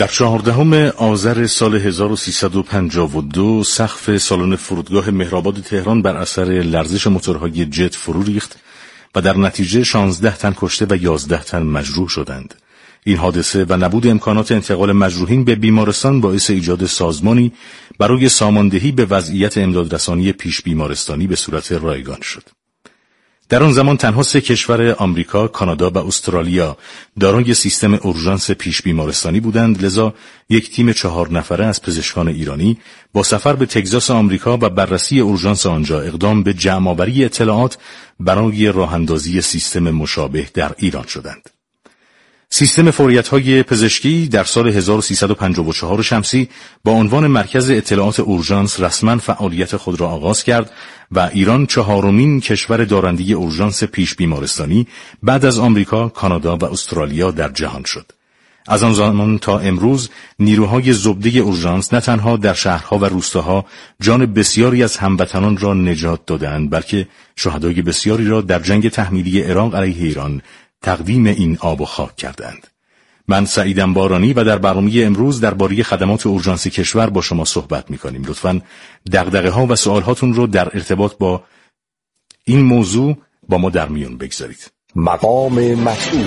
در 14 آذر سال 1352 سقف سالن فرودگاه مهرآباد تهران بر اثر لرزش موتورهای جت فرو ریخت و در نتیجه 16 تن کشته و 11 تن مجروح شدند. این حادثه و نبود امکانات انتقال مجروحین به بیمارستان باعث ایجاد سازمانی برای ساماندهی به وضعیت امدادرسانی پیش بیمارستانی به صورت رایگان شد. در آن زمان تنها 3 کشور آمریکا، کانادا و استرالیا دارای سیستم اورژانس پیش بیمارستانی بودند، لذا یک تیم 4 نفره از پزشکان ایرانی با سفر به تگزاس آمریکا و بررسی اورژانس آنجا اقدام به جمع‌آوری اطلاعات برای راه‌اندازی سیستم مشابه در ایران شدند. سیستم فوریت‌های پزشکی در سال 1354 شمسی با عنوان مرکز اطلاعات اورژانس رسما فعالیت خود را آغاز کرد و ایران 4مین کشور دارنده اورژانس پیش بیمارستانی بعد از آمریکا، کانادا و استرالیا در جهان شد. از آن زمان تا امروز نیروهای زبده اورژانس نه تنها در شهرها و روستاها جان بسیاری از هموطنان را نجات دادند، بلکه شهدای بسیاری را در جنگ تحمیلی عراق علیه ایران تقدیم این آب و خاک کردند. من سعیدم بارانی و در برنامه امروز درباره خدمات اورژانس کشور با شما صحبت می‌کنیم. لطفاً دغدغه‌ها و سوالهاتون رو در ارتباط با این موضوع با ما در میون بگذارید. مقام مسئول.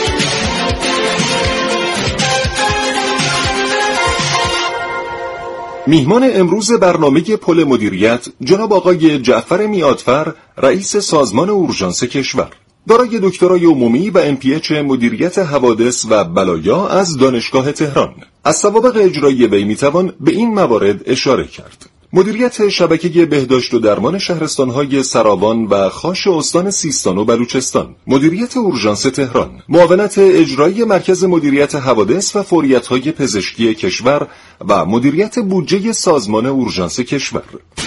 میهمان امروز برنامه پل مدیریت جناب آقای جعفر میعادفر، رئیس سازمان اورژانس کشور، دارای دکترای عمومی و MPH مدیریت حوادث و بلایا از دانشگاه تهران. از سوابق اجرایی وی میتوان به این موارد اشاره کرد: مدیریت شبکه بهداشت و درمان شهرستان‌های سراوان و خاش استان سیستان و بلوچستان، مدیریت اورژانس تهران، معاونت اجرایی مرکز مدیریت حوادث و فوریت‌های پزشکی کشور و مدیریت بودجه سازمان اورژانس کشور.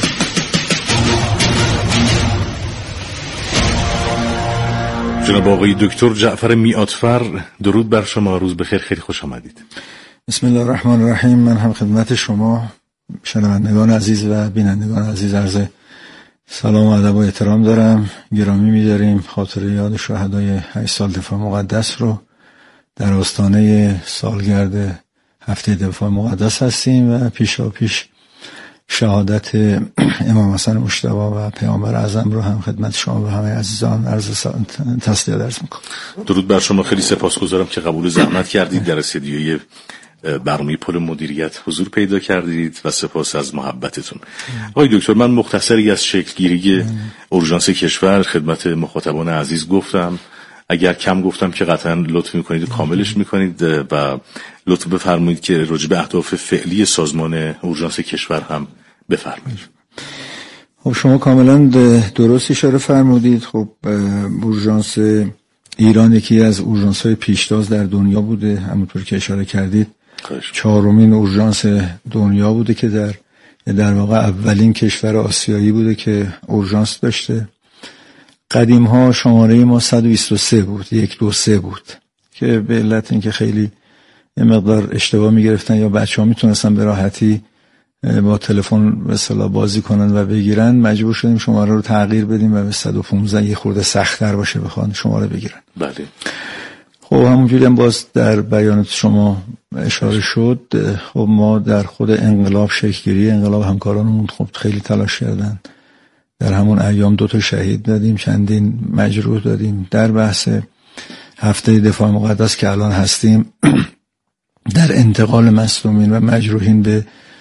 جناب آقای دکتر جعفر میعادفر، درود بر شما، روز بخیر، خیلی خوش آمدید. بسم الله الرحمن الرحیم. من هم خدمت شما شنوندگان عزیز و بینندگان عزیز عرض سلام و ادب و احترام دارم. گرامی می‌داریم خاطره یاد شهدای 8 سال دفاع مقدس رو در آستانه سالگرد هفته دفاع مقدس هستیم و پیشاپیش شهادت امام حسن مجتبی و پیامبر اعظم رو هم خدمت شما و همه عزیزان عرض تسلیت عرض می‌کنم. درود بر شما، خیلی سپاسگزارم که قبول زحمت کردید در استودیوی برنامه پل مدیریت حضور پیدا کردید و سپاس از محبتتون. آقای دکتر، من مختصری از شکلگیری اورژانس کشور خدمت مخاطبان عزیز گفتم. اگر کم گفتم که قطعا لطف میکنید کاملش میکنید و لطف بفرمایید که راجع به اهداف فعلی سازمان اورژانس کشور هم بفرمایید. خب شما کاملا درست اشاره فرمودید. خب اورژانس ایران یکی از اورژانس‌های پیشتاز در دنیا بوده، همونطور که اشاره کردید 4مین اورژانس دنیا بوده که در واقع اولین کشور آسیایی بوده که اورژانس داشته. قدیم ها شماره ما 123 بود، 123 بود که به علت اینکه خیلی یه مقدار اشتباه میگرفتن یا بچه‌ها میتونستن به راحتی با تلفن به اصطلاح بازی کنن و بگیرن، مجبور شدیم شماره رو تغییر بدیم و به 115 یه خورده سخت‌تر باشه بخوان شماره بگیرن. بله. خب همونجوری هم باز در بیانات شما اشاره شد، خب ما در خود انقلاب شکل‌گیری انقلاب همکارانمون خب خیلی تلاش کردن. در همون ایام 2 شهید دادیم، چندین مجروح دادیم. در بحث هفته دفاع مقدس که الان هستیم، در انتقال مصدومین و مجروحین به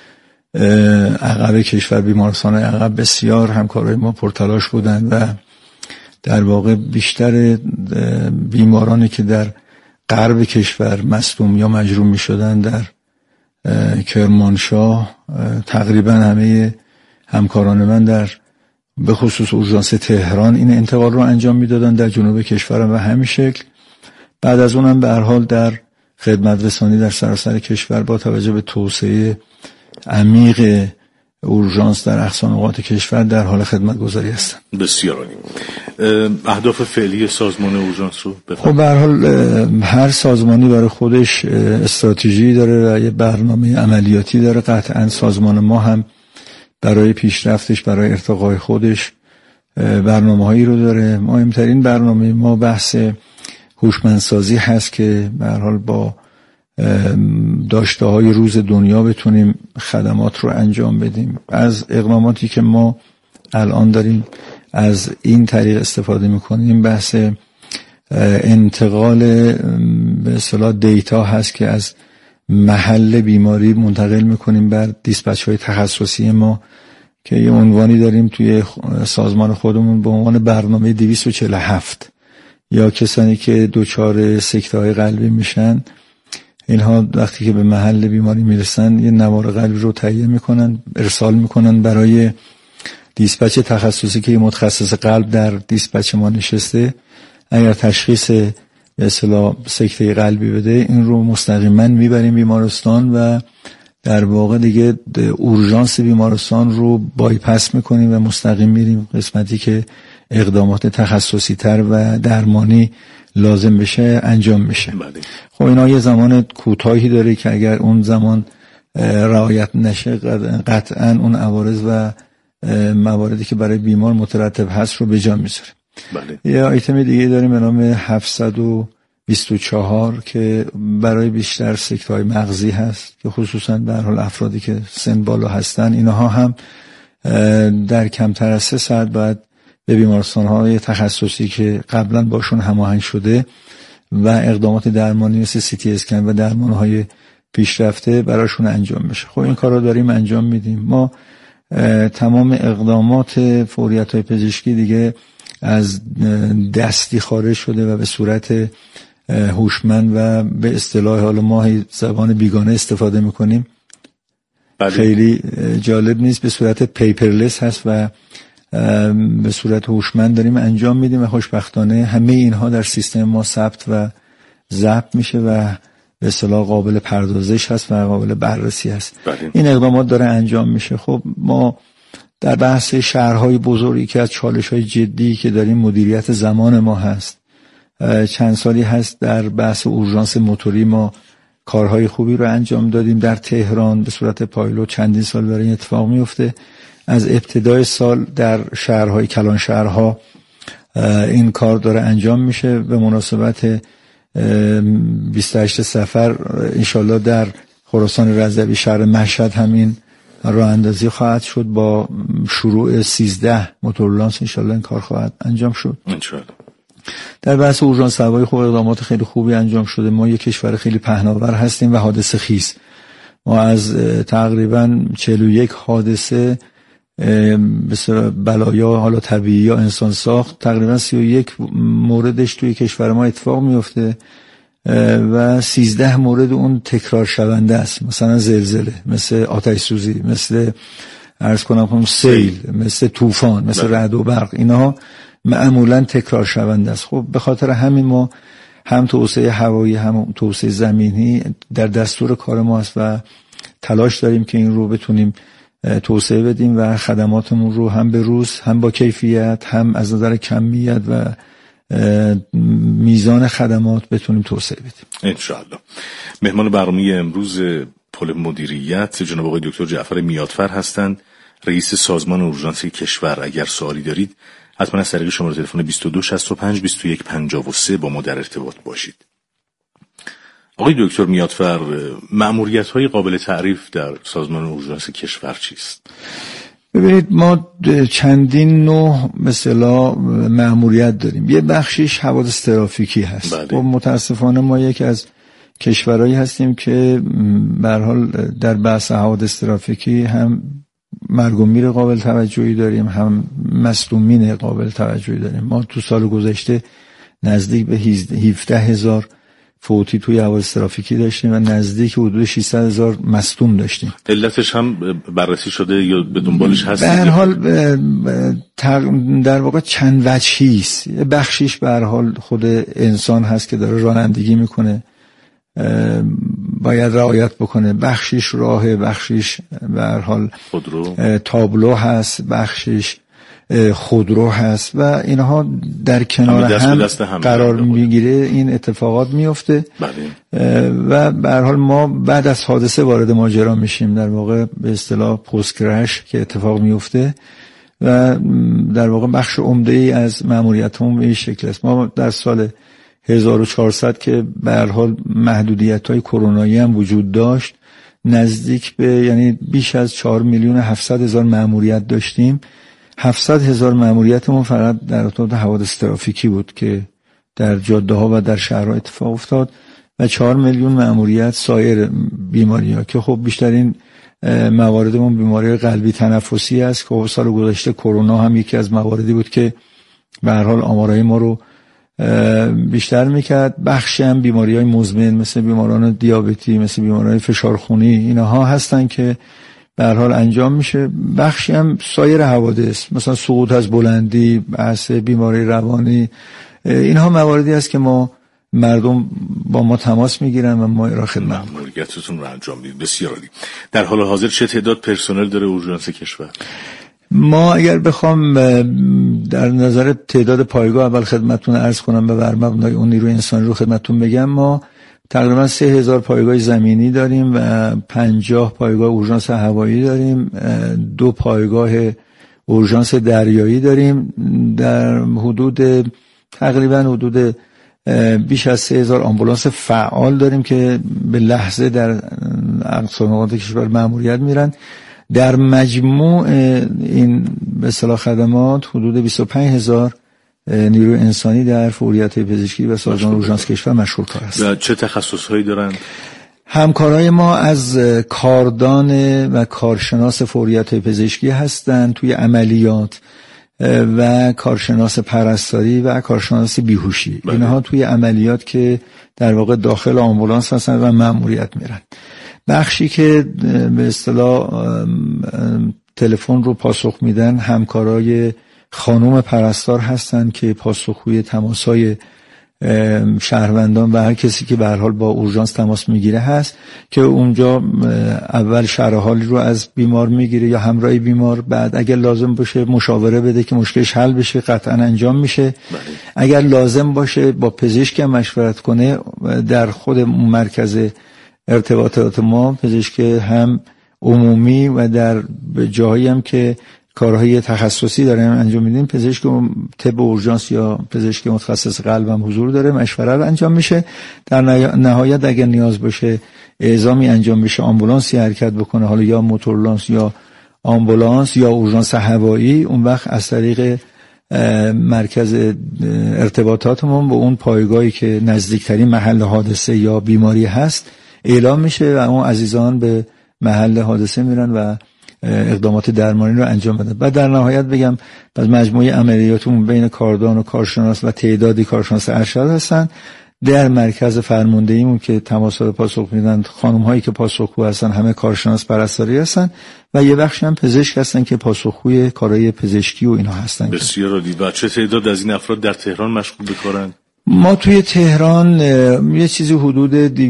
عقب کشور، بیمارستان عقب، بسیار همکارای ما پرتلاش بودند و در واقع بیشتر بیمارانی که در غرب کشور مصدوم یا مجروح می شدن در کرمانشاه، تقریبا همه همکاران من در به خصوص اورژانس تهران این انتقال رو انجام میدادن در جنوب کشور و همین شکل. بعد از اونم به هر حال در خدمت رسانی در سراسر کشور با توجه به توسعه عمیق اورژانس در اقصا نقاط کشور در حال خدمت گذاری هستن. بسیار عالی. اهداف فعلی سازمان اورژانس رو بفرمایید. خب به هر حال هر سازمانی برای خودش استراتژی داره و یه برنامه عملیاتی داره. قطعا سازمان ما هم برای پیشرفتش، برای ارتقای خودش برنامه‌هایی رو داره. مهمترین برنامه ما بحث هوشمندسازی هست که به هر حال با داشته های روز دنیا بتونیم خدمات رو انجام بدیم. از اقداماتی که ما الان داریم از این طریق استفاده میکنیم بحث انتقال به اصطلاح دیتا هست که از محل بیماری منتقل میکنیم بر دیسپچ های تخصصی ما که یه عنوانی داریم توی سازمان خودمون به عنوان برنامه 247. یا کسانی که دچار سکته های قلبی میشن، اینها وقتی که به محل بیماری میرسن یه نوار قلبی رو تهیه میکنن، ارسال میکنن برای دیسپچ تخصصی که متخصص قلب در دیسپچ ما نشسته. اگر تشخیص به اصطلاح سکته قلبی بده، این رو مستقیما میبریم بیمارستان و در واقع دیگه اورژانس بیمارستان رو بایپاس میکنیم و مستقیم میریم قسمتی که اقدامات تخصصی تر و درمانی لازم بشه انجام میشه. خب اینا یه زمان کوتاهی داره که اگر اون زمان رعایت نشه قطعا اون عوارض و مواردی که برای بیمار مترتب هست رو به جا میذاره. یه آیتم دیگه داریم به نام 724 که برای بیشتر سکته‌های مغزی هست که خصوصا در حال افرادی که سن بالا هستن، اینها هم در کمتر از 3 ساعت باید به بیمارستان‌های تخصصی که قبلا باشون هماهنگ شده و اقدامات درمانی مثل سی تی اسکن و درمان‌های پیشرفته براشون انجام بشه. خب این کارا داریم انجام میدیم. ما تمام اقدامات فوریت‌های پزشکی دیگه از دستی خارج شده و به صورت هوشمند و به اصطلاح حالا ما زبان بیگانه استفاده میکنیم. خیلی جالب نیست، به صورت پیپرلس هست و به صورت هوشمند داریم انجام میدیم و خوشبختانه همه اینها در سیستم ما ثبت و ضبط میشه و به اصطلاح قابل پردازش هست و قابل بررسی هست. این اقدامات داره انجام میشه. خب ما در بحث شهرهای بزرگی که از چالش‌های جدی که داریم مدیریت زمان ما هست، چند سالی هست در بحث اورژانس موتوری ما کارهای خوبی رو انجام دادیم. در تهران به صورت پایلوت چندین سال برای این اتفاق میفته. از ابتدای سال در شهرهای کلان شهرها این کار داره انجام میشه. به مناسبت 28 صفر انشالله در خراسان رضوی شهر مشهد همین راه اندازی خواهد شد با شروع 13 موتورلانس. انشالله این کار خواهد انجام شد انشالله. در بحث اورژانس هوایی خوب اقدامات خیلی خوبی انجام شده. ما یک کشور خیلی پهناور هستیم و حادثه خیز. ما از تقریبا 41 حادثه بسیار بلایا حالا طبیعی یا انسان ساخت تقریبا 31 موردش توی کشور ما اتفاق میفته و 13 مورد اون تکرار شونده است. مثلا زلزله، مثل آتش سوزی، مثل عرض کنم سیل، مثل طوفان، مثل رعد و برق. اینها معمولا تکرار شونده است. خب به خاطر همین ما هم توسعه هوایی هم توسعه زمینی در دستور کار ما است و تلاش داریم که این رو بتونیم توسعه بدیم و خدماتمون رو هم به روز هم با کیفیت هم از نظر کمیت و میزان خدمات بتونیم توسعه بدیم انشاءالله. مهمان برنامه امروز پل مدیریت جناب آقای دکتر جعفر میادفر هستند، رئیس سازمان اورژانسی کشور. اگر سوالی دارید حتما از طریق شماره تلفن 2265 2153 با ما در ارتباط باشید. آقای دکتر میادفر، مأموریت‌های قابل تعریف در سازمان اورژانس کشور چیست؟ ببینید ما چندین نوع مثلا مأموریت داریم. یه بخشیش حوادث ترافیکی هست. و متاسفانه ما یکی از کشورهایی هستیم که به هر حال در بحث حوادث ترافیکی هم مرگ و میر قابل توجهی داریم، هم مصدومین قابل توجهی داریم. ما تو سال گذشته نزدیک به 17,000 فوتی توی حوادث ترافیکی داشتیم و نزدیک حدود 600,000 مصدوم داشتیم. علتش هم بررسی شده یا به دنبالش هست؟ به هر حال در واقع چند وجهی است. بخشیش به هر حال خود انسان هست که داره رانندگی میکنه، باید رعایت بکنه. بخشیش راهه، بخشیش به هر حال تابلو هست، بخشیش خودرو هست و اینها در کنار هم قرار میگیره، این اتفاقات میفته و به هر حال ما بعد از حادثه وارد ماجرا میشیم، در واقع به اصطلاح پست کرش که اتفاق میفته و در واقع بخش عمده ای از مأموریتمون به این شکل است. ما در سال 1400 که به هر حال محدودیت‌های کرونایی هم وجود داشت، نزدیک به یعنی بیش از 4,700,000 مأموریت داشتیم. 700,000 مأموریتمون فقط در ارتباط حوادث ترافیکی بود که در جاده‌ها و در شهرها اتفاق افتاد و 4 میلیون مأموریت سایر بیماری‌ها که خب بیشترین مواردمون بیماری قلبی تنفسی است که سال گذشته کرونا هم یکی از مواردی بود که به هر حال آمارهای ما رو بیشتر میکرد. بخشی هم بیماری‌های مزمن مثل بیماران دیابتی، مثل بیماری‌های فشار خونی، اینها هستن که به هر حال انجام میشه. بخشی هم سایر حوادث مثلا سقوط از بلندی، بحث بیماری روانی، اینها مواردی است که ما مردم با ما تماس میگیرن و ما را خدمت مأموریتتون رو انجام میدید. بسیار عالی. در حال حاضر چه تعداد پرسنل داره اورژانس کشور؟ ما اگر بخوام در نظر تعداد پایگاه اول خدمتتون عرض کنم و بر مبنای اون نیروی انسانی رو خدمتتون بگم، ما تقریبا 3000 پایگاه زمینی داریم و 50 پایگاه اورژانس هوایی داریم، 2 پایگاه اورژانس دریایی داریم. در حدود تقریبا حدود بیش از 3000 آمبولانس فعال داریم که به لحظه در اقصا نقاط کشور مأموریت میرن. در مجموع این به اصطلاح خدمات حدود 25000 نیروی انسانی در فوریت پزشکی و سازمان اورژانس کشور مشغول کار هست. و چه تخصصهایی دارند؟ همکارای ما از کاردان و کارشناس فوریت پزشکی هستند توی عملیات و کارشناس پرستاری و کارشناس بیهوشی. اینها توی عملیات که در واقع داخل آمبولانس هستن و مأموریت میرن. بخشی که به اصطلاح تلفن رو پاسخ میدن همکارای خانم پرستار هستن که پاسخگوی تماس‌های شهروندان و هر کسی که به هر حال با اورژانس تماس میگیره هست که اونجا اول شرح حالی رو از بیمار میگیره یا همراه بیمار، بعد اگر لازم باشه مشاوره بده که مشکلش حل بشه، قطعا انجام میشه. اگر لازم باشه با پزشک مشورت کنه. در خود مرکز ارتباطات ما پزشک هم عمومی و در جاهایی هم که کارهای تخصصی داریم انجام میدیم، پزشک طب اورژانس یا پزشک متخصص قلب هم حضور داره، مشوره رو انجام میشه. در نهایت اگر نیاز باشه اعزامی انجام بشه، آمبولانسی حرکت بکنه، حالا یا موتورلانس یا آمبولانس یا اورژانس هوایی، اون وقت از طریق مرکز ارتباطاتمون با اون پایگاهی که نزدیکترین محل حادثه یا بیماری هست اعلام میشه و اون عزیزان به محل حادثه میرن و اقدامات درمانی رو انجام بده. بعد در نهایت بگم از مجموعه عملیاتمون بین کاردان و کارشناس و تعدادی کارشناس ارشد هستن. در مرکز فرماندهیمون که تماس‌ها رو پاسخ میدن، خانم هایی که پاسخگو هستن همه کارشناس پرستاری هستن و یه بخشی هم پزشک هستن که پاسخگوی کارهای پزشکی و اینا هستن. بسیار عالی. و چه تعداد از این افراد در تهران مشغول به کارن؟ ما توی تهران یه چیزی حدود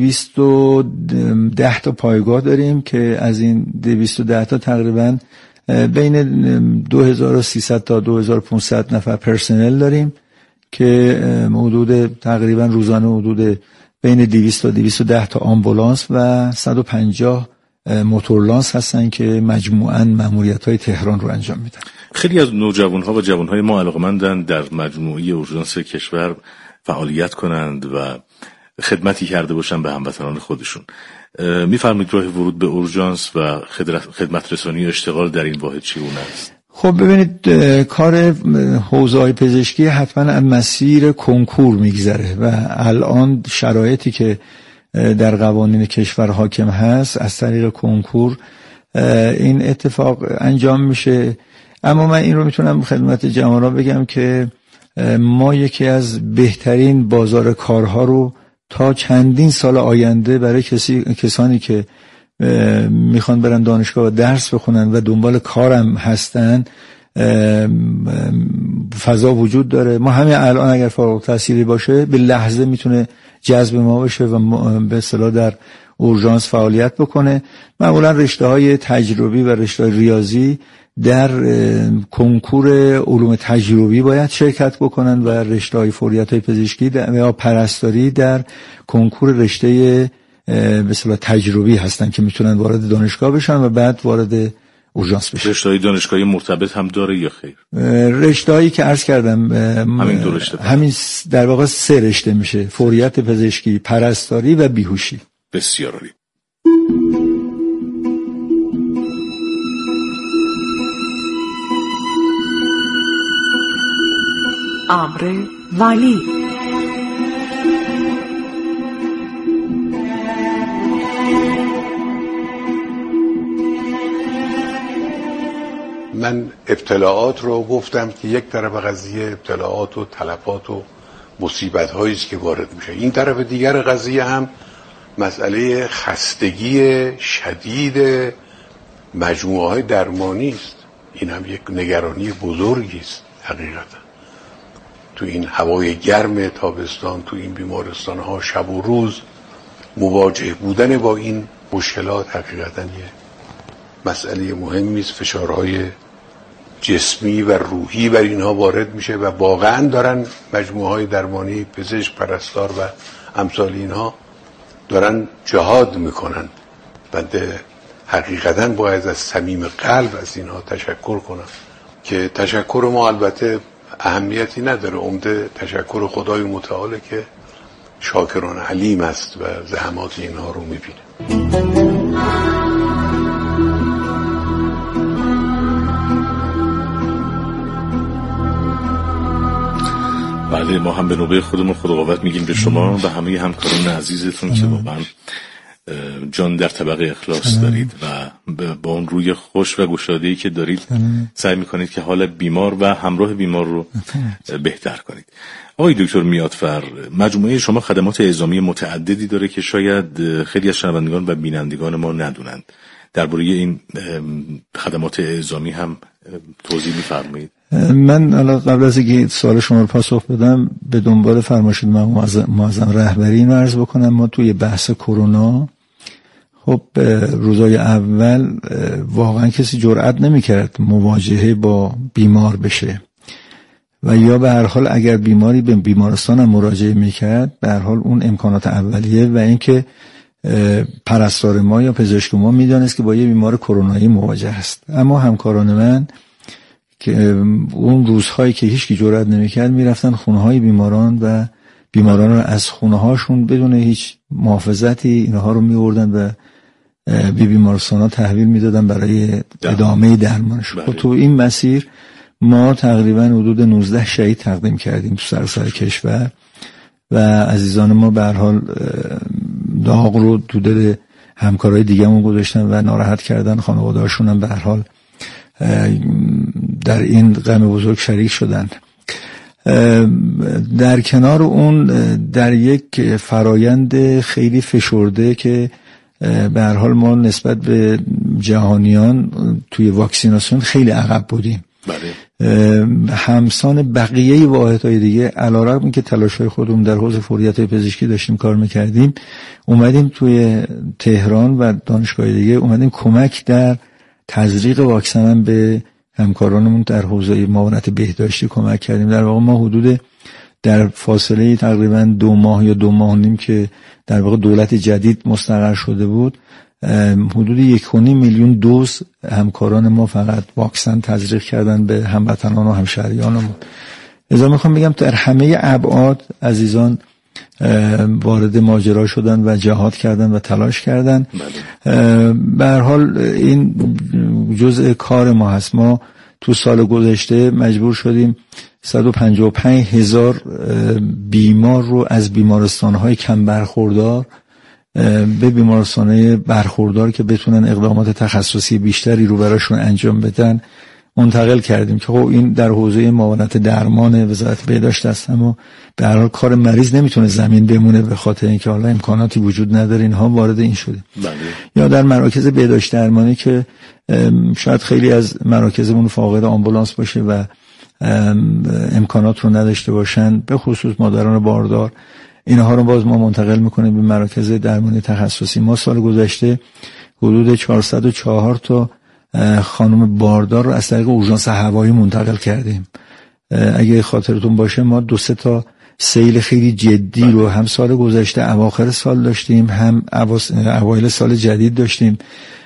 210 تا پایگاه داریم که از این 210 تا تقریبا بین 2300 تا 2500 نفر پرسنل داریم که حدود تقریبا روزانه حدود بین 200 تا 210 تا آمبولانس و 150 موتورلانس هستن که مجموعاً مأموریت‌های تهران رو انجام میدن. خیلی از نوجوان‌ها و جوان‌های ما علاقه‌مندند در مجموعه اورژانس کشور فعالیت کنند و خدمتی کرده باشن به هموطنان خودشون. می‌فرمایید راه ورود به اورژانس و خدمت رسانی و اشتغال در این واحد چگونه است؟ خب ببینید، کار حوزه‌های پزشکی حتما از مسیر کنکور میگذره و الان شرایطی که در قوانین کشور حاکم هست از طریق کنکور این اتفاق انجام میشه. اما من این رو میتونم خدمت جوانان بگم که ما یکی از بهترین بازار کارها رو تا چندین سال آینده برای کسانی که میخوان برن دانشگاه و درس بخونن و دنبال کارم هستن فضا وجود داره. ما همین الان اگر فارغ التحصیلی باشه به لحظه میتونه جذب ما بشه و به اصطلاح در اورژانس فعالیت بکنه. معمولا رشته‌های تجربی و رشته ریاضی در کنکور علوم تجربی باید شرکت بکنن و رشته‌های فوریت‌های پزشکی یا پرستاری در کنکور رشته به اصطلاح تجربی هستن که میتونن وارد دانشگاه بشن و بعد وارد اورژانس بشه. رشته‌های دانشگاهی مرتبط هم داره یا خیر؟ رشته‌هایی که عرض کردم همین دو رشته، همین در واقع 3 رشته میشه: فوریت پزشکی، پرستاری و بیهوشی. بسیار عالی. امر ولی من ابتلاعات رو گفتم که یک طرف قضیه ابتلاعات و تلفات و مصیبت هایی است که وارد میشه. این طرف دیگر قضیه هم مسئله خستگی شدید مجموعه های درمانی است. این هم یک نگرانی بزرگی است حقیقتا. تو این هوای گرم تابستان، تو این بیمارستان ها شب و روز مواجه بودن با این مشکلات حقیقتا یه مسئله مهمی است. فشارهای جسمی و روحی بر اینها وارد میشه و واقعا دارن مجموعه های درمانی، پزشک، پرستار و امثال اینها دارن جهاد میکنن. بنده حقیقتا باید از صمیم قلب از اینها تشکر کنم که تشکر ما البته اهمیتی نداره، عمده تشکر خدای متعاله که شاکران علیم است و زحمات اینها رو میبینه. بله، ما هم به نوبه خودمون خداوند میگیم به شما و همه همکاران عزیزتون که واقعا جان در طبق اخلاص دارید و با اون روی خوش و گشاده‌ای که دارید سعی میکنید که حال بیمار و همراه بیمار رو بهتر کنید. آقای دکتر میاتفر، مجموعه شما خدمات اعزامی متعددی داره که شاید خیلی از شنوندگان و بینندگان ما ندونند. درباره این خدمات اعزامی هم توضیح میفرمایید؟ من الان قبل از اینکه سوال شما رو پاسخ بدم به دنبال فرمایشات معظم رهبری اینو عرض بکنم. ما توی بحث کرونا خب روزای اول واقعا کسی جرئت نمی‌کرد مواجهه با بیمار بشه و یا به هر حال اگر بیماری به بیمارستان هم مراجعه می‌کرد به هر حال اون امکانات اولیه و اینکه پرستار ما یا پزشک ما میدونست که با یه بیمار کرونایی مواجه است. اما همکاران من که اون روزهایی که هیچکی جرئت نمی‌کرد میرفتن خونه‌های بیماران و بیماران رو از خونه‌هاشون بدون هیچ محافظتی اینها رو می‌آوردن و به بیمارستان‌ها تحویل میدادن برای ادامه درمانشون. تو این مسیر ما تقریبا حدود 19 شهید تقدیم کردیم تو سراسر کشور و عزیزان ما به هر حال داغ رو تو دل همکارای دیگه‌مون گذاشتن و ناراحت کردن. خانواده‌هاشون هم به هر حال در این غم بزرگ شریک شدن. در کنار اون در یک فرایند خیلی فشرده که به هر حال ما نسبت به جهانیان توی واکسیناسیون خیلی عقب بودیم. بله. همسان بقیه واحدهای دیگه علیرغم که تلاش‌های خودمون در حوزه فوریت پزشکی داشتیم کار می‌کردیم، اومدیم توی تهران و دانشگاه دیگه اومدیم کمک در تزریق واکسن هم به همکارانمون در حوزه معاونت بهداشتی کمک کردیم. در واقع ما حدود در فاصله تقریبا 2 ماه یا 2 ماه و نیم که در واقع دولت جدید مستقر شده بود حدود 1.5 میلیون دوز همکاران ما فقط واکسن تزریق کردن به هموطنان و همشهریانمون. لذا میخوام بگم در همه ابعاد عزیزان وارد ماجرا شدن و جهاد کردن و تلاش کردن. به هر حال این جزء کار ما هست. ما تو سال گذشته مجبور شدیم 155,000 بیمار رو از بیمارستان‌های کم برخوردار به بیمارستان‌های برخوردار که بتونن اقدامات تخصصی بیشتری رو براشون انجام بدن منتقل کردیم که خب این در حوزه معاونت درمان وزارت بهداشت است، اما به هر حال کار مریض نمیتونه زمین بمونه به خاطر اینکه حالا امکاناتی وجود نداره. اینها وارد این شده. بله. یا در مراکز بهداشت درمانی که شاید خیلی از مراکزمون فاقد آمبولانس باشه و امکانات رو نداشته باشن، به خصوص مادران باردار، اینها رو باز ما منتقل میکنیم به مراکز درمانی تخصصی. ما سال گذشته حدود 404 تا خانم باردار رو از طریق اورژانس هوایی منتقل کردیم. اگه خاطرتون باشه ما 2-3 تا سیل خیلی جدی رو هم سال گذشته اواخر سال داشتیم، هم اوایل سال جدید داشتیم.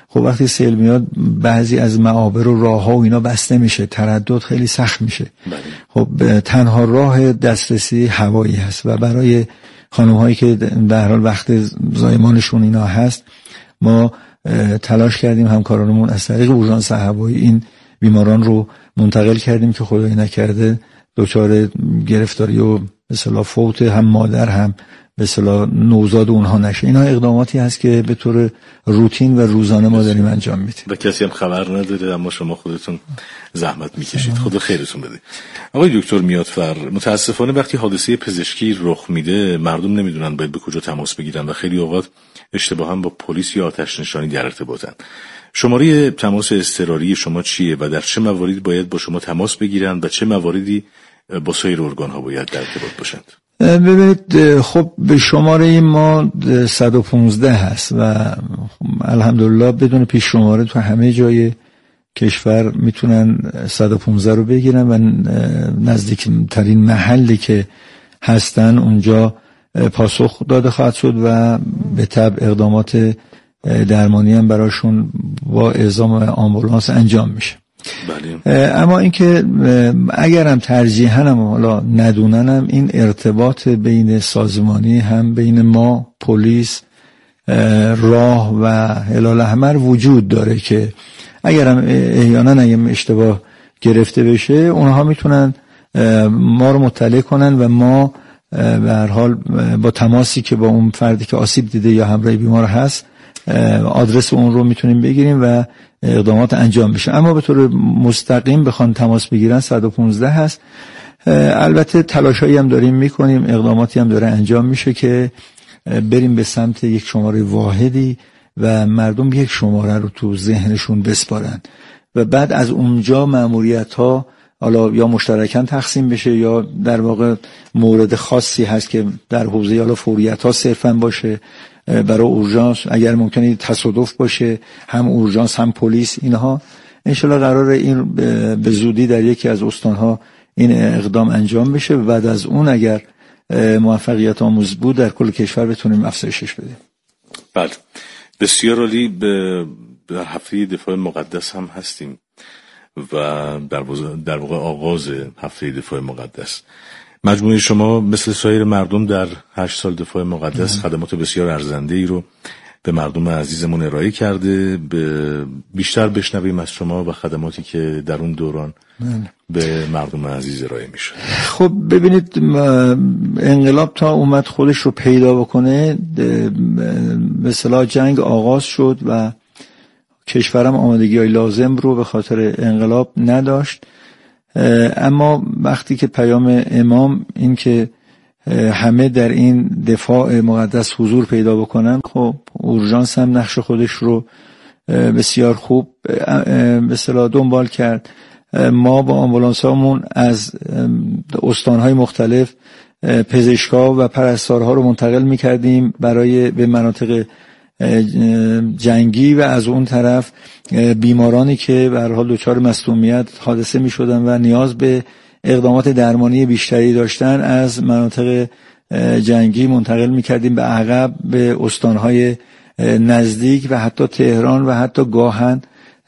خب وقتی سیل میاد بعضی از معابر و راه‌ها و اینا بسته میشه، تردد خیلی سخت میشه. خب تنها راه دسترسی هوایی هست و برای خانم‌هایی که به هر حال وقت زایمانشون اینا هست، ما تلاش کردیم همکارانمون از طریق اورژانس هوایی این بیماران رو منتقل کردیم که خدای نکرده دچار گرفتاری و به اصطلاح فوت هم مادر هم به اصطلاح نوزاد اونها نشه. اینا اقداماتی هست که به طور روتین و روزانه ما داریم انجام میدیم و کسی هم خبر نداره، اما شما خودتون زحمت میکشید. خدا خیرتون بده. آقای دکتر میادفر، متاسفانه وقتی حادثه پزشکی رخ میده مردم نمیدونن باید به کجا تماس بگیرن و خیلی اوقات اشتباها با پلیس یا آتش نشانی در ارتباطن. شماره تماس اضطراری شما چیه و در چه مواردی باید با شما تماس بگیرن و چه مواردی با سایر ارگان‌ها باید در ارتباط باشند؟ ببینید، خب به شماره ما 115 هست و الحمدلله بدون پیش شماره تو همه جای کشور میتونن 115 رو بگیرن و نزدیکترین محلی که هستن اونجا پاسخ داده خواهد شد و به طبع اقدامات درمانی هم براشون با اعزام آمبولانس انجام میشه. اما اینکه اگرم ترجیحاً هم حالا ندوننم این ارتباط بین سازمانی هم بین ما پلیس راه و هلال احمر وجود داره که اگرم احیانا اشتباه گرفته بشه اونها میتونن ما رو مطلع کنن و ما به هر حال با تماسی که با اون فردی که آسیب دیده یا همراه بیمار هست آدرس اون رو میتونیم بگیریم و اقدامات انجام بشه. اما به طور مستقیم بخوان تماس بگیرن 115 هست. البته تلاشایی هم داریم میکنیم، اقداماتی هم داره انجام میشه که بریم به سمت یک شماره واحدی و مردم یک شماره رو تو ذهنشون بسپارن و بعد از اونجا مأموریت ها حالا یا مشترکاً تقسیم بشه یا در واقع مورد خاصی هست که در حوزه حالا فوریت ها صرفاً باشه، برای اورژانس اگر ممکنه تصادف باشه هم اورژانس هم پلیس، اینها انشالله قراره این به زودی در یکی از استانها این اقدام انجام بشه و بعد از اون اگر موفقیت آموز بود در کل کشور بتونیم افزایشش بدیم. بله، بسیار عالی. در هفته دفاع مقدس هم هستیم و در واقع آغاز هفته دفاع مقدس. مجموعه شما مثل سایر مردم در 8 سال دفاع مقدس خدمات بسیار ارزنده‌ای رو به مردم عزیزمون ارائه کرده. بیشتر بشنویم از شما و خدماتی که در اون دوران به مردم عزیز ارائه میشه. خب ببینید، انقلاب تا اومد خودش رو پیدا بکنه به اصطلاح جنگ آغاز شد و کشورم آمادگی‌های لازم رو به خاطر انقلاب نداشت. اما وقتی که پیام امام این که همه در این دفاع مقدس حضور پیدا بکنن، خب اورژانس هم نقش خودش رو بسیار خوب به اصطلاح دنبال کرد. ما با آمبولانسامون از استانهای مختلف پزشکا و پرستارها رو منتقل می‌کردیم برای به مناطق جنگی و از اون طرف بیمارانی که به هر حال دچار مصدومیت حادثه می‌شدن و نیاز به اقدامات درمانی بیشتری داشتن از مناطق جنگی منتقل می‌کردیم به عقب، به استانهای نزدیک و حتی تهران و حتی گاهن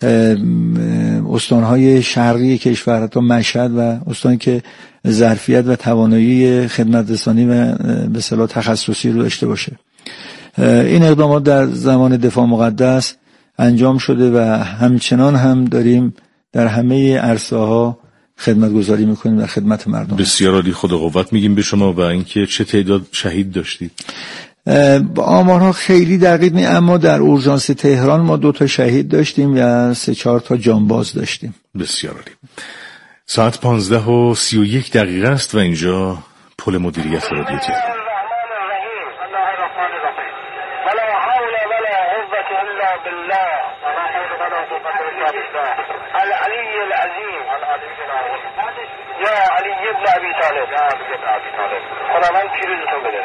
استانهای شرقی کشور، حتی مشهد و استانی که ظرفیت و توانایی خدمت رسانی و به اصطلاح تخصصی رو داشته باشه. این اقدامات در زمان دفاع مقدس انجام شده و همچنان هم داریم در همه عرصه‌ها خدمتگزاری میکنیم در خدمت مردم. بسیار عالی، خدا قوت میگیم به شما. و اینکه چه تعداد شهید داشتید؟ آمارها خیلی دقیق نیست، اما در اورژانس تهران ما 2 شهید داشتیم و 3-4 جانباز داشتیم. بسیار عالی. ساعت 15:31 است و اینجا پل مدیریت رادیو تهران. العلي العظيم يا علي ابن ابي طالب خدا من پیروزتون بده.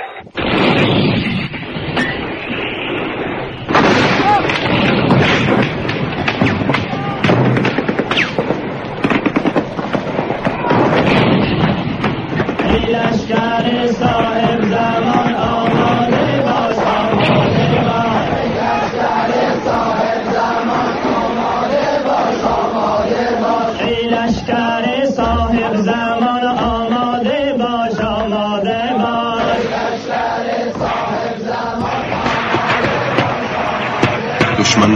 لشکر صاحب زمان آماده باش، آماده باش. لشکر صاحب زمان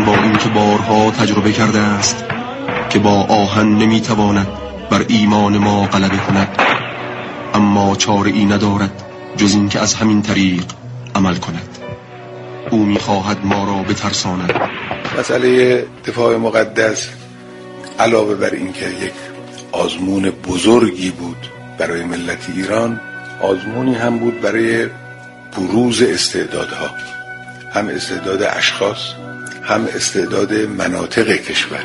با اینکه بارها تجربه کرده است که با آهن نمیتواند بر ایمان ما غلبه کند، اما چاره ای ندارد جز این که از همین طریق عمل کند. او میخواهد ما را بترساند. مسئله دفاع مقدس علاوه بر این که یک آزمون بزرگی بود برای ملت ایران، آزمونی هم بود برای بروز استعدادها، هم استعداد اشخاص هم استعداد مناطق کشور.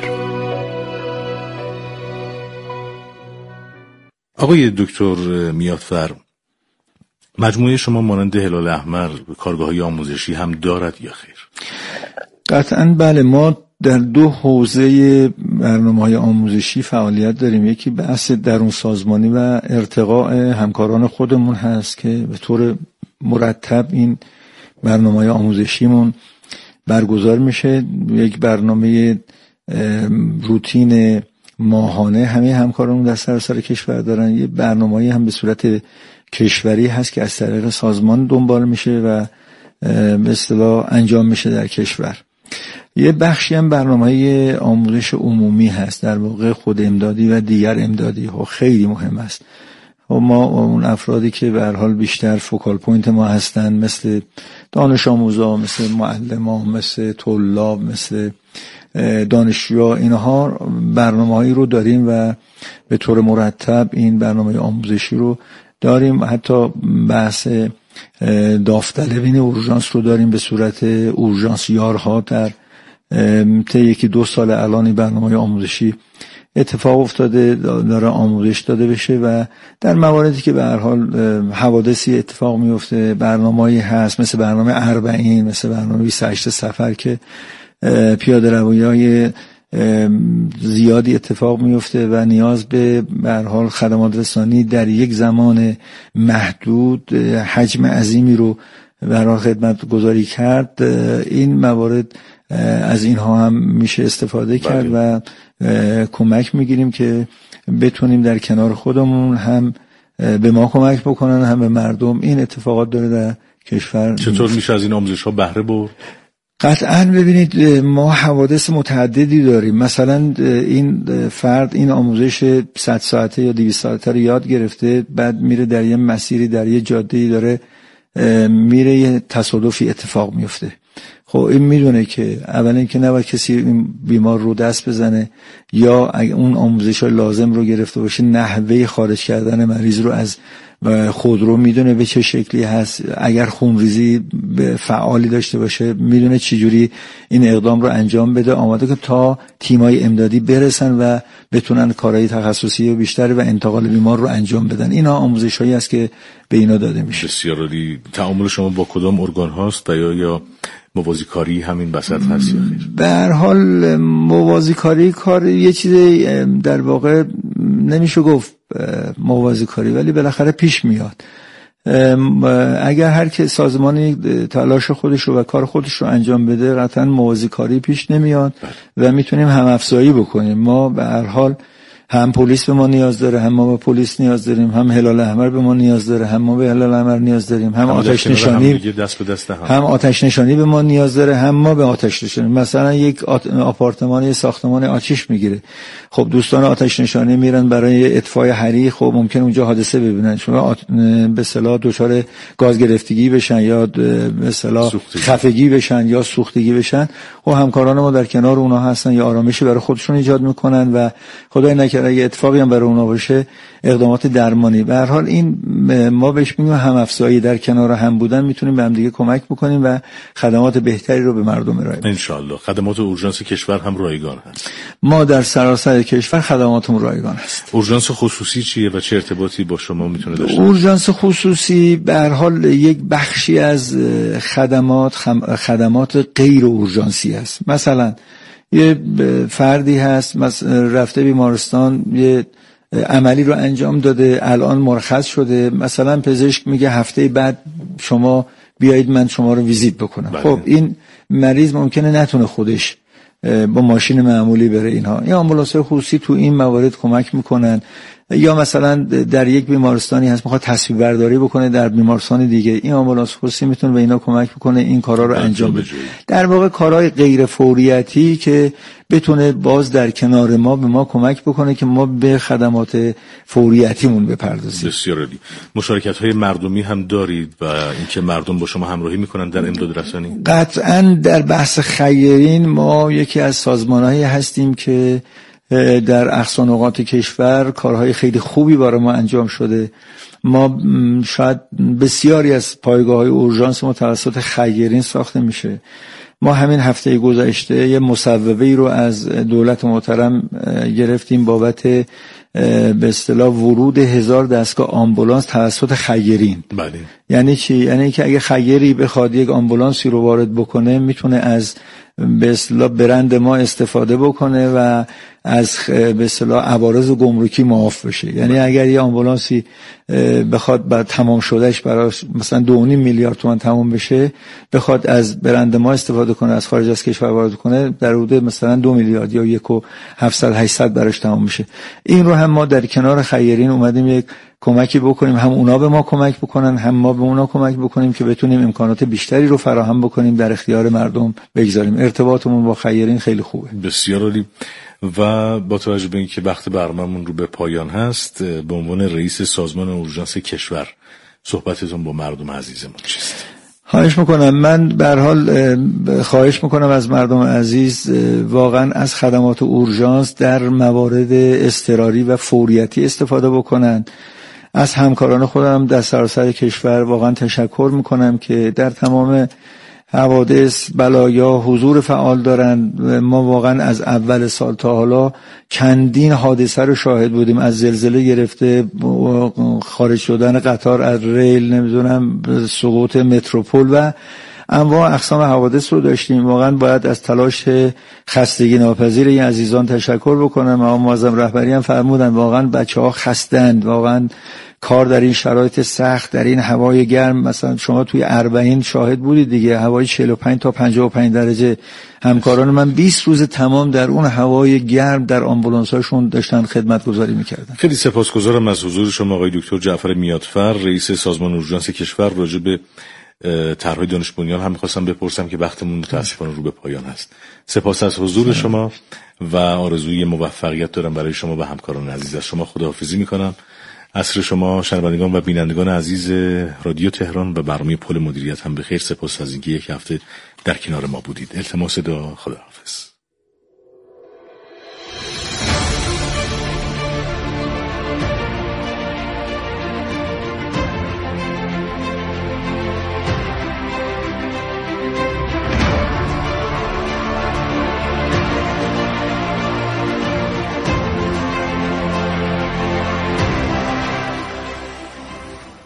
آقای دکتر میاتفر، مجموعه شما مانند هلال احمر کارگاه‌های آموزشی هم دارد یا خیر؟ قطعاً بله. ما در 2 حوزه برنامه‌های آموزشی فعالیت داریم. یکی بحث درون سازمانی و ارتقاء همکاران خودمون هست که به طور مرتب این برنامه‌های آموزشیمون برگزار میشه. یک برنامه روتین ماهانه همه همکارانمون در سراسر کشور دارن. یه برنامه‌ای هم به صورت کشوری هست که از طریق سازمان دنبال میشه و به اصطلاح انجام میشه در کشور. یه بخشی هم برنامه آموزش عمومی هست، در واقع خود امدادی و دیگر امدادی ها خیلی مهم است. ما اون افرادی که به هر حال بیشتر فوکال پوینت ما هستن، مثل دانش آموزا، مثل معلما، مثل طلاب، مثل دانشجوها، اینها برنامه‌هایی رو داریم و به طور مرتب این برنامه آموزشی رو داریم. حتی بحث داوطلبین اورژانس رو داریم به صورت اورژانس یارها. در طی 1-2 سال الان برنامه آموزشی اتفاق افتاده، داره آموزش داده بشه و در مواردی که به هر حال حوادثی اتفاق میفته برنامه‌ای هست، مثل برنامه 40، مثل برنامه 28 صفر که پیاده روی‌های زیادی اتفاق میفته و نیاز به هر حال خدمات رسانی در یک زمان محدود حجم عظیمی رو به هر حال خدمت گذاری کرد. این موارد از اینها هم میشه استفاده کرد و کمک میگیریم که بتونیم در کنار خودمون هم به ما کمک بکنن هم به مردم. این اتفاقات داره در کشور. چطور میشه از این آموزش ها بهره برد؟ قطعاً ببینید ما حوادث متعددی داریم. مثلا این فرد این آموزش 100 ساعته یا 200 ساعته رو یاد گرفته، بعد میره در یه مسیری، در یه جاده‌ای داره میره، یه تصادفی اتفاق میفته. خب این میدونه که اولا اینکه نباید کسی این بیمار رو دست بزنه، یا اگه اون آموزش ها لازم رو گرفته باشه نحوه خارج کردن مریض رو از خودرو میدونه به چه شکلی هست. اگر خونریزی فعالی داشته باشه میدونه چجوری این اقدام رو انجام بده، آماده که تا تیمای امدادی برسن و بتونن کارهای تخصصی و بیشتری و انتقال بیمار رو انجام بدن. اینا آموزش‌هایی است که به اینا داده میشه. بسیار عالی. تعامل شما با کدام ارگان هاست و یا موازی کاری همین وسط هست یا خیر؟ به هر حال موازی کاری کار یه چیزی در واقع نمیشه گفت موازی کاری، ولی بالاخره پیش میاد. اگر هر که سازمانی تلاش خودش رو و کار خودش رو انجام بده قطعا موازی کاری پیش نمیاد و میتونیم هم افزایی بکنیم. ما به هر حال هم پلیس به ما نیاز داره، هم ما به پلیس نیاز داریم، هم هلال احمر به ما نیاز داره، هم ما به هلال احمر نیاز داریم، هم آتش نشانی هم آتش نشانی به ما نیاز داره، هم ما به آتش نشانی. مثلا یک آپارتمان، یک ساختمان آتش میگیره، خب دوستان آتش نشانی میرن برای اطفای حریق، خب ممکن اونجا حادثه ببینن، شما به اصطلاح دچار گاز گرفتگی بشن یا به اصطلاح خفگی بشن یا سوختگی بشن. خب همکاران ما در کنار اونها هستن یا آرامشی برای خودشون ایجاد میکنن و خدای نکنه اگه اتفاقی هم برای اونا باشه اقدامات درمانی. به هر حال این ما بهش میگیم هم افزایی، در کنار هم بودن میتونیم به هم دیگه کمک بکنیم و خدمات بهتری رو به مردم ارائه بدیم. ان شاء الله. خدمات اورژانس کشور هم رایگان هست. ما در سراسر کشور خدماتمون رایگان هست. اورژانس خصوصی چیه و چه ارتباطی با شما میتونه داشته باشه؟ اورژانس خصوصی به هر حال یک بخشی از خدمات غیر اورژانسی است. مثلا یه فردی هست رفته بیمارستان، یه عملی رو انجام داده، الان مرخص شده، مثلا پزشک میگه هفته بعد شما بیایید من شما رو ویزیت بکنم. خب این مریض ممکنه نتونه خودش با ماشین معمولی بره. اینها این آمبولانس‌های خصوصی تو این موارد کمک میکنن یا مثلا در یک بیمارستانی هست میخواد تصویر برداری بکنه در بیمارستان دیگه، این آمبولانس خصوصی میتونه به اینا کمک بکنه این کارا رو انجام بده. در واقع کارهای غیر فوریتی که بتونه باز در کنار ما به ما کمک بکنه که ما به خدمات فوریتیمون بپردازیم. بسیار عالی. مشارکت‌های مردمی هم دارید و اینکه مردم با شما همراهی میکنن در امداد رسانی؟ قطعاً در بحث خیرین ما یکی از سازمان‌هایی هستیم که در اقصا نقاط کشور کارهای خیلی خوبی برای ما انجام شده. ما شاید بسیاری از پایگاه‌های اورژانس متوسط خیرین ساخته میشه. ما همین هفته گذشته یه مصوبه‌ای رو از دولت محترم گرفتیم بابت به اصطلاح ورود 1000 دستگاه آمبولانس توسط خیرین. بله. یعنی چی؟ یعنی که اگه خیری بخواد یک آمبولانسی رو وارد بکنه میتونه از به اصطلاح برند ما استفاده بکنه و از به اصطلاح عوارض گمرکی معاف بشه. یعنی اگر یه آمبولانسی بخواد بعد تمام شدهش براش مثلا 2.5 میلیارد تومان تمام بشه، بخواد از برند ما استفاده کنه از خارج از کشور وارد کنه، در حدود مثلا 2 میلیارد یا 1.700-800 براش تمام میشه. این رو هم ما در کنار خیرین اومدیم یک کمکی بکنیم، هم اونا به ما کمک بکنن هم ما به اونا کمک بکنیم که بتونیم امکانات بیشتری رو فراهم بکنیم در اختیار مردم بگذاریم. ارتباطمون با خیرین خیلی خوبه. بسیار عالی. و با توجه به اینکه وقت برنامه‌مون رو به پایان هست، به عنوان رئیس سازمان اورژانس کشور صحبتتون با مردم عزیزمون چیست؟ خواهش میکنم. من به هر حال خواهش میکنم از مردم عزیز واقعا از خدمات اورژانس در موارد اضطراری و فوریتی استفاده بکنن. از همکاران خودم در سراسر کشور واقعا تشکر میکنم که در تمام حوادث بلایا حضور فعال دارن. ما واقعا از اول سال تا حالا چندین حادثه رو شاهد بودیم، از زلزله گرفته خارج شدن قطار از ریل، نمیدونم سقوط متروپول و انواع اقسام حوادث رو داشتیم. واقعا باید از تلاش خستگی ناپذیر این عزیزان تشکر بکنم. آقا معظم رهبری هم فرمودن واقعا بچه‌ها خستند، واقعا کار در این شرایط سخت در این هوای گرم. مثلا شما توی اربعین شاهد بودید دیگه، هوای 45 تا 55 درجه. همکاران من 20 روز تمام در اون هوای گرم در آمبولانس‌هاشون داشتن خدمتگزاری می‌کردن. خیلی سپاسگزارم از حضور شما آقای دکتر جعفر میاتفر، رئیس سازمان اورژانس کشور. راجع به طرح‌های دانش بنیان هم می‌خواستم بپرسم که وقتمون متأسفانه رو به پایان هست. سپاس از حضور شما و آرزوی موفقیت دارم برای شما و همکاران عزیز. از شما خداحافظی می‌کنم. عصر شما شنوندگان و بینندگان عزیز رادیو تهران و برنامه پل مدیریت هم بخیر. سپاس از اینکه یک هفته در کنار ما بودید. التماس دعا. خداحافظ.